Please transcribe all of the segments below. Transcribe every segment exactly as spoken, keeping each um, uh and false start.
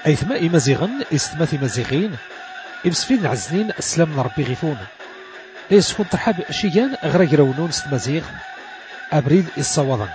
أيثما إمازيغن إستماث إمازيغين إمسفين عزنين السلام ربي غيثون ليس فون ترحب شيان غرا قراونون ستمازيغ أبريد الصوضن.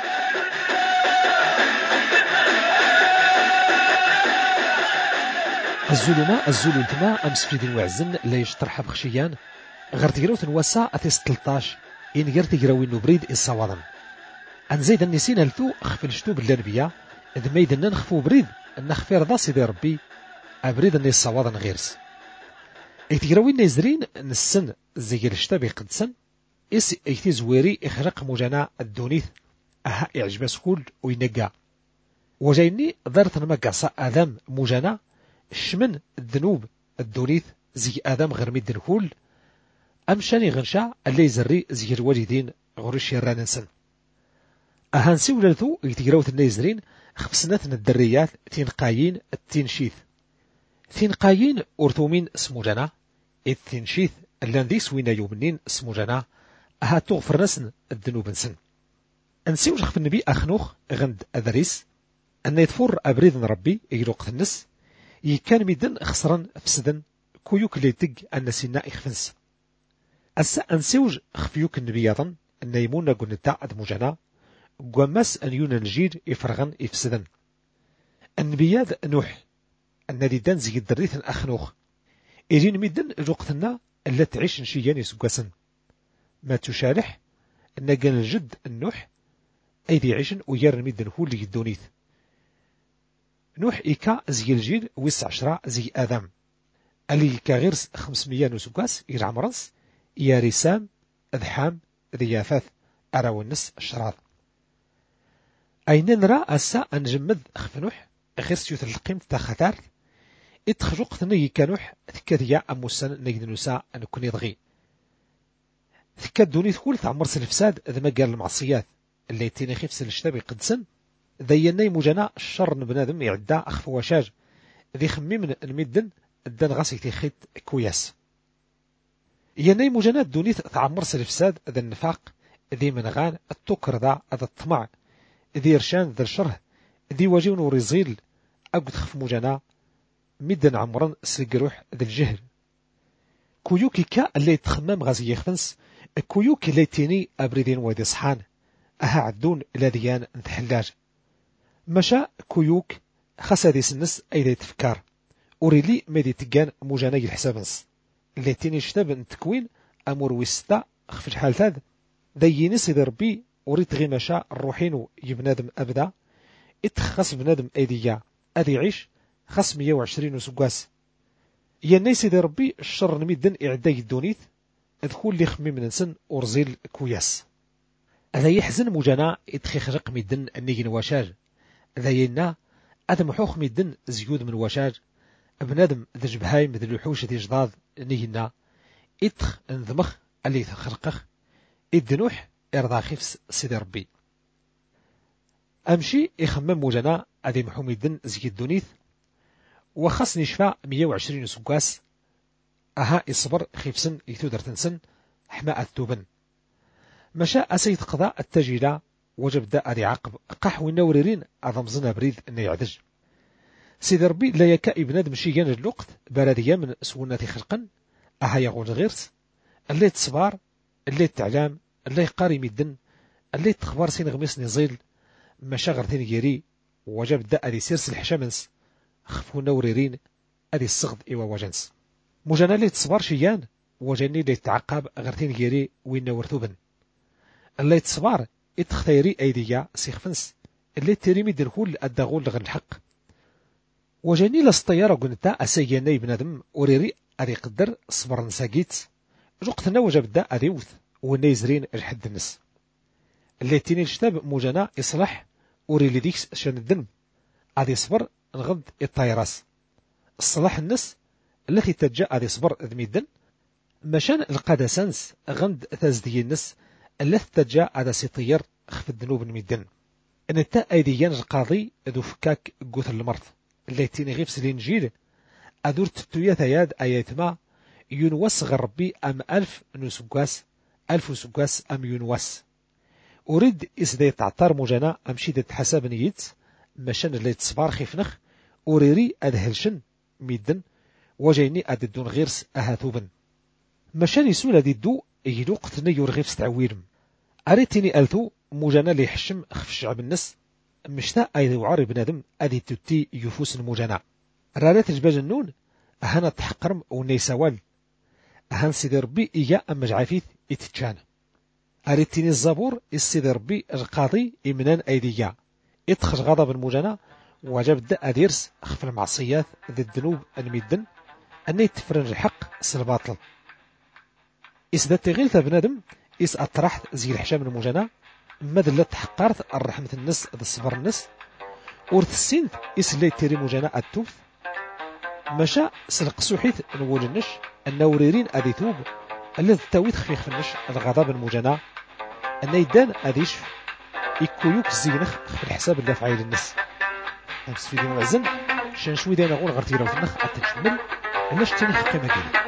الزلمة الزلو التما أمسفيدين وعزن لا يشترحب خشيان غير تقراوث نواسا أتيس تلطاش إن غير تقراوين نبريد الصوضن. أنزيد النسين الثو خفل شتوب اللانبيا إذ ميدنا نخفو بريد نخفير ذا سيدي ربي أبريد الني الصوضن غيرس ايتيراوين نيزرين نسن زي الشتابي قدسن إس ايتي زويري إخرق مجانا الدونيث أها إعجباس كل وينقا وجايني ضرت نمقا آدم مجانا شمن الذنوب الدونيث زي آدم غير ميد الكل أمشاني غنشا اللي يزري زي الوالدين غرش يران نسن أها نسيو لالثو ايتيراوث النيزرين خفسناتنا الدريات تنقايين التنشيث تنقايين أرثومين سموجانا التنشيث اللان دي سوينا يومنين سموجانا أها تغفر نسن الذنوب نسن أنسيو جخف النبي أخنوخ غند أذريس أن يتفور أبريد ربي يروق النس يكان ميدن خسرا فسدن كويوك اللي تق أن سينا إخفنس أسا أنسيوج خفيوك النبي أظن أن يمونا قلنتا أدموجانا قوامس أن يون الجيل يفرغن يفسدن النبياد نوح النادي دان زي الدريث الأخنوخ إيرين ميدن الوقتنا اللي تعيش نشيان يسقاسن ما تشالح أن قال الجد النوح أيدي عيشن ويار ميدن هو اللي يدونيث نوح إيكا زي الجيل ويس عشرة زي آدم اللي كغيرس خمسمية نسقاس يرعمرنس يا رسام أذحام ذيافات أراو النس الشراط أين نرى أسا أنجمد أخفنوح غير سيوث القيمة تاخثار اتخجوق ثني كانوح ثكاذيا أموسان نجدنوسا أن كون يضغي ثكا دوني ثقول تعمر سلفساد ذا ما قال المعصيات اللي تيني خيف سلشتابي قدسن ذيني مجانا الشر بنادم يعدى أخف وشاج ذي خمي من المدن الدان غاسي تيخيط كوياس يني مجانا دوني تعمر سلفساد ذا النفاق ذي منغان التكر ذا ذا الطمع ذي رشان ذا الشره ذي وجيون ورزيل أقد خف مجانا مدن عمران سيقروح ذا الجهل كويوكي كا اللي يتخمم غازي يخفنس كويوكي اللي تيني أبريدين وادي صحان أها عدون لاديان نتحلاج مشا كويوك خاصة دي سنس أيدي تفكار وريلي ميدي تقان مجاني الحسابنس اللي تيني شتاب نتكوين أمور ويستا خف الحال تاد ذي سيدي ربي وريت غي مشا الروحين يبنادم أبدا اتخص بنادم أيديا أذي عيش خص مية وعشرين وسقاس يا سيدي ربي الشر نميدن إعداي الدونيث أدخل لي خمي من نسن ورزيل كوياس هذا يحزن مجانا إدخي خرق ميدن النيجن وشاج هذا ينا هذا محوخ ميدن زيود من وشاج بنادم ذا جبهايم ذا الوحوش ذي جضاض نيجنا إدخ انذمخ اللي خرقخ إدنوح إرضا خفس سيدي ربي أمشي يخمم مجانا هذا محو ميدن زي الدونيث وخصني شفاء مية وعشرين سقاس أها إصبر خيفسن يتودر تنسن حماء التوبن مشى أسيد قضاء التجيلة وجب داء ذي عقب قحو النوريرين أضمزنا بريد أن يعدج سيد ربي لا يكا ابن مشيان الوقت بلدية من سونات خلقا أها يغول غيرس اللي تصبار اللي تعلام اللي قاري ميدن اللي تخبار سين غميس نزيل مشى غرثين جيري وجب داء ذي سيرس الحشامنس خفو نوريرين أدي الصغد إيوا وجنس مجانا لي تصبر شيان وجاني لي تعقب غرتين جيري وين نورثوبن اللي تصبر اتختيري أيديا سيخفنس اللي تريمي دنخول الدغول لغن الحق وجاني لسطيارة قنتا أسياني بنادم وريري أدي قدر صبر نساقيت جوقتنا وجب دا أديوث ونيزرين الحد النس اللي تيني الشتاب مجانا إصلاح وريلي ديكس شان الدم أدي صبر نغض الطيراس الصلاح النس التي تجاء هذه صبر ذميدن مشان القادسانس غند تزدي النس التي تجاء هذا سيطير خف الذنوب الميدن ان التا ايديان القاضي ذو فكاك قوث المرض التي نغيف سلينجيل ادور تتويا ثياد اياتما ينوس غربي ام الف نسقاس الف سقاس ام ينوس اريد اسدي تعطار مجانا امشي حساب نيت مشان اللي تصبار خيفنخ أوريري أدهلشن ميدن وجيني أددون غيرس أهاثوبن مشان يسول دي الدو يدو قتني يرغيف ستعويرم أريتيني ألثو موجانا لي حشم خف الشعب النس مشتا أيضا وعري بنادم أدي تتي يفوس الموجانا رارات الجباج النون أهانا تحقرم ونيسوال أهان سيدي ربي إيا أما جعافيث إتتشان أريتيني الزبور السيدي ربي القاضي إمنان أيديا إتخش غضب الموجانا وجب دا أديرس خف المعصيات ذي الذنوب الميدن أني تفرن الحق سالباطل إس دا تغيلت بنادم إس أطرحت زي الحشام الموجانا ماذا تحقرت الرحمة النس ذا الصبر النس ورث السنث إس اللي تيري موجانا التوف مشا سلق سوحيث نقول النش النوريرين أدي ثوب الذي تاويت خفيخ في النش الغضب الموجانا أن يدان أديش يكويوك زينخ في الحساب اللي في عيل النس أمس في دين وعزن شان شوي دانا غول غرتيرا وثنخ أتنشمل النش تنخ كما قيل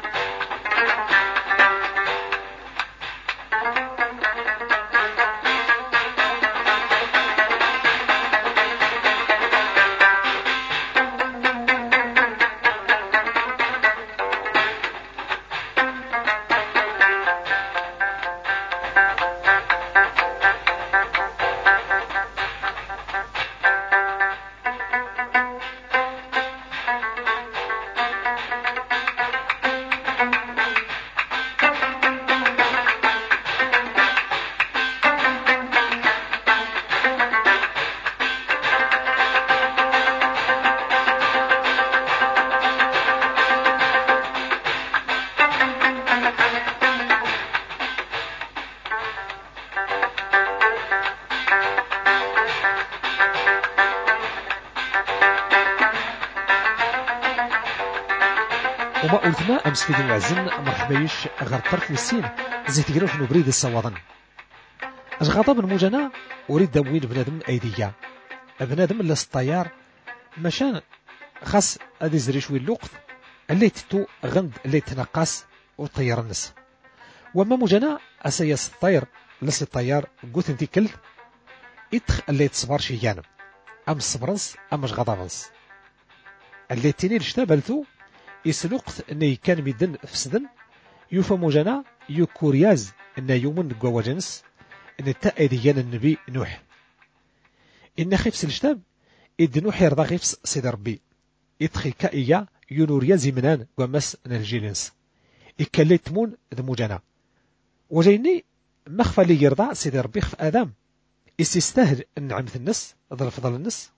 وما قلتنا أمس في دين وعزن مرحبايش غير الطرف والسين زي تقرأ في نبريد الصواضن أش غضب الموجانا أريد دموين بنادم أيديا بنادم اللي الطيار مشان خاص أدي زري شوي اللوقت اللي تتو غند اللي تنقص وطير الناس وما موجانا أسياس الطير لسي الطيار قوت انتي كل إتخ اللي تصبر شيانا أم الصبرنس أم اش غضبنس اللي تيني الشتابلتو يسلوقت أنه كان ميدن فسدن يوفا موجانا يوكورياز أنه يومن قواجنس أن التأيديان النبي نوح إن خيفس الشتاب إد نوح يرضى خيفس سيد ربي إدخي كائيا يونوريا زمنان ومس نالجيلنس إكالي تمون ذا موجانا وجيني مخفى لي يرضى سيد ربي خف آدم استستاهل النعمة النس ذا الفضل النس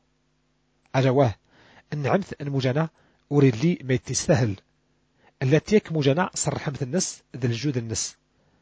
أجواه النعمة الموجانا أريد لي ما تستاهل التي يك موجانا صرحمة النس ذا الجود النس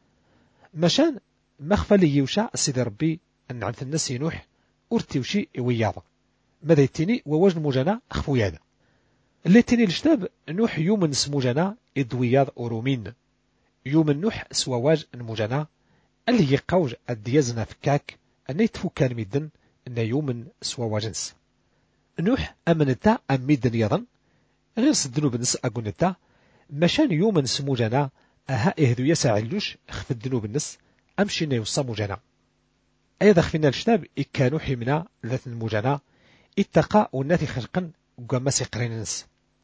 مشان مخفى لي يوشع سيد ربي النعمة النس ينوح أرتيوشي وياضا ماذا يتيني ووجن موجانا أخفو يادا اللي تيني الشتاب نوح يومن سموجانا إدوياض أورومين يومن نوح سواواج الموجانا اللي يقوج الديازنا فكاك أن يتفو كان ميدن أن يومن سواواجنس نوح أمنتا أم ميدن يضن غير سدنو بنس أقولنتا مشان يومن سموجانا أها إهدو يساعلوش خف الدنو بالنس أمشي نيوصا موجانا أيضا خفنا الشتاب إكانو حمنا ذات الموجانا اتقى وناتي خلقا وقامسي قريننس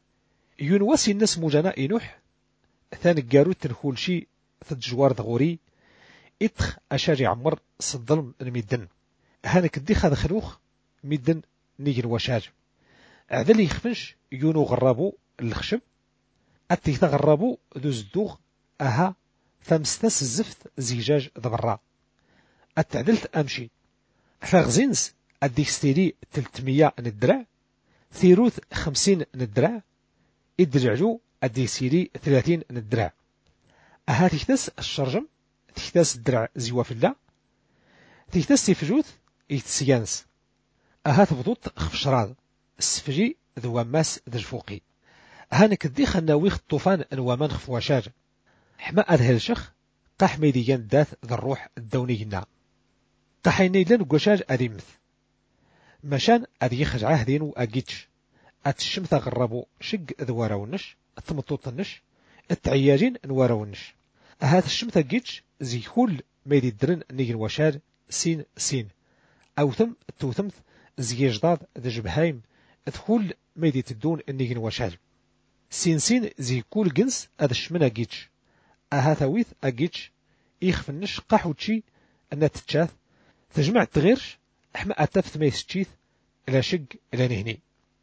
ينواسي الناس موجانا إنوح ثاني قارو تنخول شي ثجوار دغوري إتخ أشاري عمر صدلم الميدن هانك دي خذ خلوخ ميدن نيجن وشاج عذلي يخفنش يونو غرابو الخشب أتي تغرابو ذو زدوغ أها ثمستس الزفت زيجاج ذبرا أتعدلت أمشي فغزينز أديك ستيري تلتمية ندرع ثيروث خمسين ندرع إدرعجو أديك ستيري ثلاثين ندرع أها تكتس الشرجم تكتس الدرع زيوا في الله تكتس تفجوث إتسيانس أها تبضوط خفشراد السفجي ذو ماس ذو الفوقي هانك دي خناويخ الطوفان انوامان خفواشاج حما أذهل شخ قاح ميديان داث ذا الروح الدونينا قاحيني لن قشاج أذيمث مشان أذي يخجعه ذينو أجيتش أتشمث غربو شق ذواراونش الثمطوطنش التعياجين نواراونش هذا الشمث أجيتش زي كل ميدي درن نيجن وشاج سين سين أو ثم توثمث زي جداد ذا جبهايم ادخل ميدي تدون النيجن وشال سينسين زي كول جنس هذا الشمن أجيتش أها ثويث أجيتش يخفنش قاحوتشي أن تتشاث تجمع تغيرش أحما أتفت ما يستشيث إلى شق إلى نهني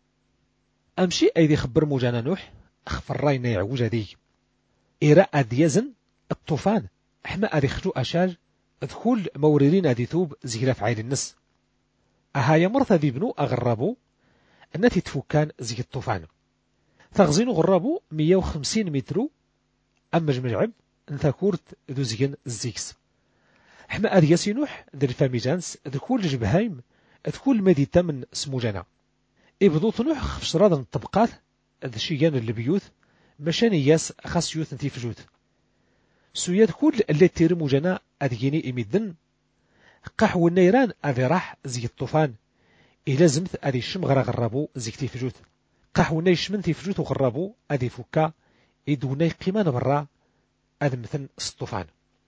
أمشي أيدي خبر موجانا نوح أخفر راينا يعوج هذي إيراء ديازن الطوفان أحما أدي خجو أشاج ادخل موريرين أدي ثوب زيلا فعيل النس أها يمرث ذي بنو أغربو التي تفكان زي الطوفان تغزين غرابو مية وخمسين مترو أما جمجعب انت كورت ذو زيان الزيكس حما أدي ياسينوح ذي الفاميجانس ذي كل جبهايم ذي كل مدي تمن سموجانا إبضو طنوح خفشرادا الطبقات ذي شيان البيوث مشان ياس خاص يوث انتي فجوث سوياد كل اللي تيرمو جنا أديني إمدن قحو النيران أذي راح زي الطوفان إلا زمت أذي الشمغرة غرابو زي كتي فجوث قحو النيش من تيفجوث وغرابو أذي فكا إدوني قيمان برا أذي مثل الطوفان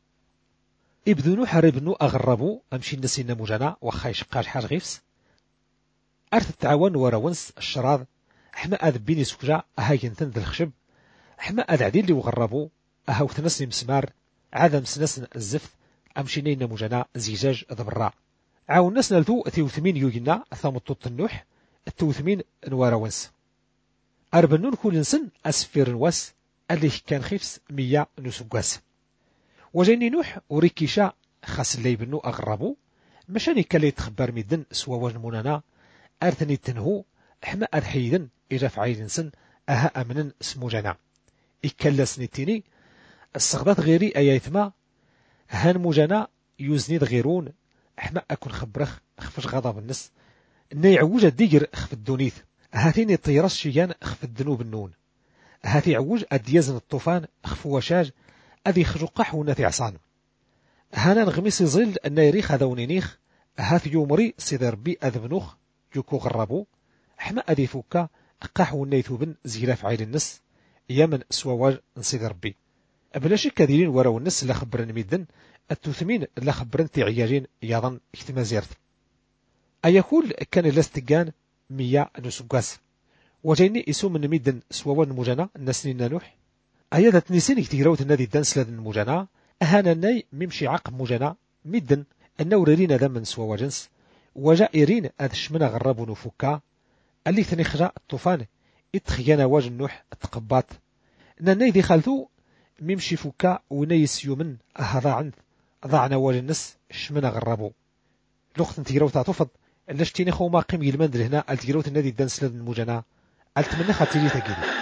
إبدونو حربنو أغرابو أمشي نسينا مجانا وخايش قاش حاج غيفس أرث التعاون وراونس الشراض حما أذ بيني سكجا أهاين ذا الخشب حما أذ عديل اللي وغرابو أهاو تنسني مسمار عادم سنسن الزفت أمشينينا مجانا زيجاج ذبرا عاون نسنا لثو ثيوثمين يوجنا ثامطوط النوح التوثمين نواراونس أربنون كل نسن أسفير نواس اللي كان خيفس مية نسوقاس وجيني نوح وريكيشا خاص اللي بنو أغربو مشاني كالي تخبر ميدن سوا وجن منانا أرثني تنهو حما أرحيدن إجا فعيد نسن أها أمنن اسمو جنا إكالس نتيني الصغدات غيري أيايثما هان مجانا يوزنيد غيرون حما أكون خبرخ خفش غضب النس إنه يعوج الديجر خف الدونيث هاتين الطيرس شيان خف الدنوب النون هاتي عوج أديزن الطوفان خف وشاج أذي خجقح ونثي عصان هانا نغميس ظل أن يريخ هذونينيخ هاث يومري سيد ربي أذبنوخ يكو غربو حما أذي فوكا قاح ونيثوبن زيلاف عيل النس يمن سواواج نسيد ربي أبلاش كثيرين وراو النس لا خبرن ميدن التوثمين لا خبرن تعياجين يظن اكتما زيرت أيكول كان لاستقان مية نسوقاس وجيني إسو من ميدن سواوان مجانا النسنين نوح أيضا تنسين اكتيروت النادي دانس لدن مجانا أهانا ناي ممشي عقب مجانا ميدن النوررين ذا من سواوا جنس وجائرين أدشمنا غرابو نفكا اللي تنخجا الطوفان اتخيانا واج النوح التقبات ناي دي خالتو ممشي فكا ونيس يومن أهضا عند ضعنا واج النس شمنا غرابو لوقت نتيروت تعطفض اللاشتيني خو ما قيم يلمند لهنا التيروت النادي دانس لدن مجانا التمنى خاتيري تاكيدي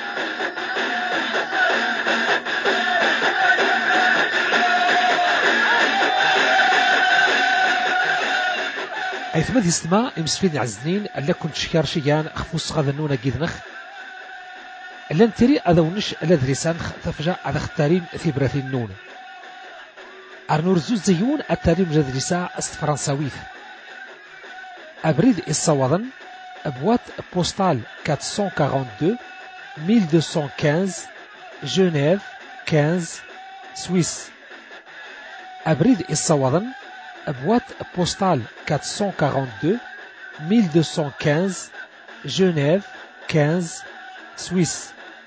أيثمد يستمع إمسفيد عزنين ألا كنت شكار شيان خفوص غذنونا جيدنخ ألا نتري أذونش ألا دريسان تفجأ على اختارين ثبرثين نون أرنور زوز زيون التاريم جدريسا أست فرنساويث أبريد الصوادن أبوات بوستال أربعمية واثنين وأربعين ألف ومئتين وخمسة جنيف خمسة سويس أبريد الصوادن أبوات بوستال أربعمية واثنين وأربعين ألف ومئتين وخمسة جنيف خمسة سويس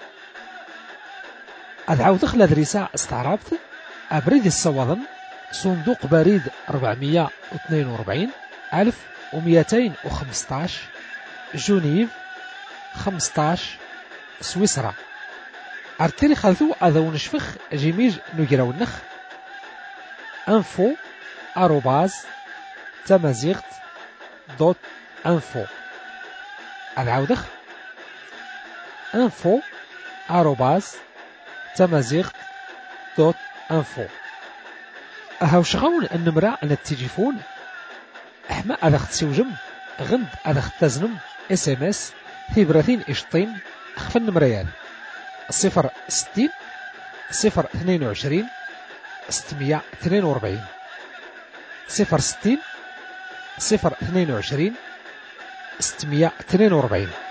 أدعو دخل أدريسا استعربت أبريد الصوادن صندوق بريد أربعمية واثنين وأربعين ألف ومئتين وخمسة عشر جنيف خمسة عشر سويسرا أرتري خلثو أذو نشفخ جيميج نجراو النخ انفو أروباز تمازيغت دوت انفو العودخ انفو أروباز تمازيغت دوت انفو أهاو شغون النمرة على التليفون أحما أذخت سوجم غند أذخت تزنم اس ام اس ثبرثين اشطين أخف النمريان صفر ستين صفر اثنين وعشرين ستمية اثنين وأربعين صفر ستين صفر اثنين وعشرين ستمية اثنين وأربعين